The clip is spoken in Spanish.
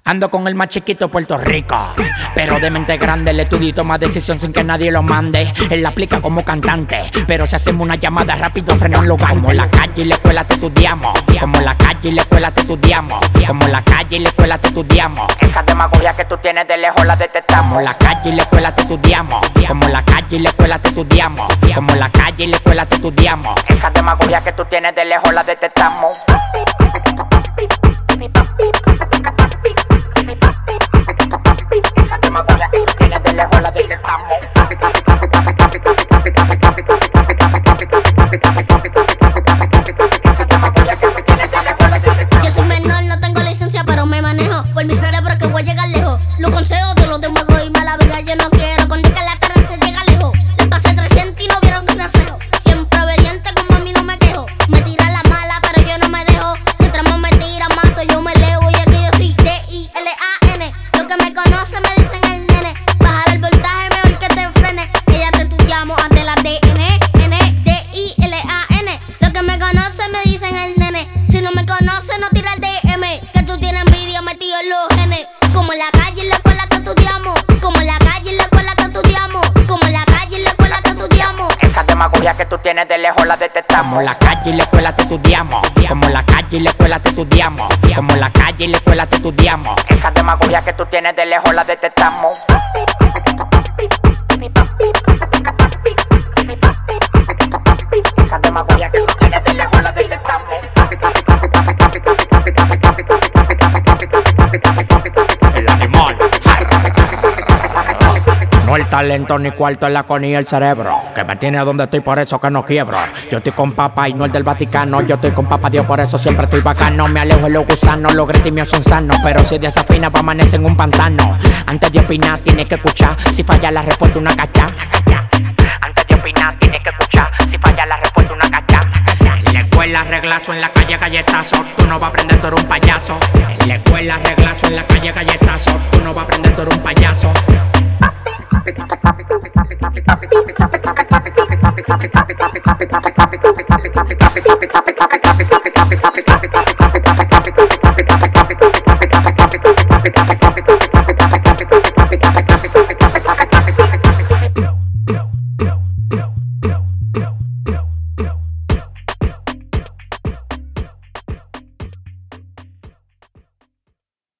Ando con el más chiquito de Puerto Rico, pero de mente grande. El estudio toma decisión sin que nadie lo mande. Él la aplica como cantante, pero si hacemos una llamada rápido frena un lugar. Como la calle y la escuela te estudiamos, como la calle y la escuela te estudiamos, como la calle y la escuela te estudiamos. Esa demagogia que tú tienes de lejos la detectamos. Como la calle y la escuela te estudiamos, como la calle y la escuela te estudiamos, como la calle y la escuela te estudiamos. Esa demagogia que tú tienes de lejos la detectamos. Esa demagogia que tú tienes de lejos la detectamos. Yo soy menor, no tengo licencia, pero me manejo por mi cerebro que voy a llegar lejos. Los consejos de los demagogos y mala vida yo no quiero. Con que la terra se llega lejos. Les pasé 300 y no vieron un reflejo. Siempre obediente, como a mí no me quejo. Me tiran la mala, pero yo no me dejo. Mientras más me tiran, mato, yo me elevo. Y es que yo soy D-I-L-A-N. Los que me conocen me dicen el nene. Bajar el voltaje mejor que te frene. Que ya te estudiamos ante la D-N, N, D-I-L-A-N. Los que me conocen me dicen el nene. Si no me conocen, no tira el DM. Que tú tienes envidia metido en los genes. Como en la calle y la escuela que estudiamos. Como en la calle y la escuela que estudiamos. Como en la calle y la escuela que estudiamos. Esa demagogia que tú tienes de lejos la detectamos. Como la calle y la escuela te estudiamos, como la calle y la escuela te estudiamos, como la calle y la escuela te estudiamos. Esa demagogia que tú tienes de lejos la detectamos. Esa demagogia que tú tienes de lejos la detectamos. El animal. No el talento ni cuarto, es la con y el cerebro que me tiene donde estoy, por eso que no quiebro. Yo estoy con papá y no el del Vaticano. Yo estoy con papá Dios, por eso siempre estoy bacano. Me alejo de los gusanos, los gritos míos son sanos. Pero si desafina va a amanecer en un pantano. Antes de opinar tienes que escuchar. Si falla la respuesta una cacha. Antes de opinar tienes que escuchar. Si falla la respuesta una cacha. En la escuela reglazo, en la calle galletazo. Tú no vas a aprender, tú eres un payaso. En la escuela reglazo, en la calle galletazo. Tú no vas a aprender, tú eres un payaso. Copy.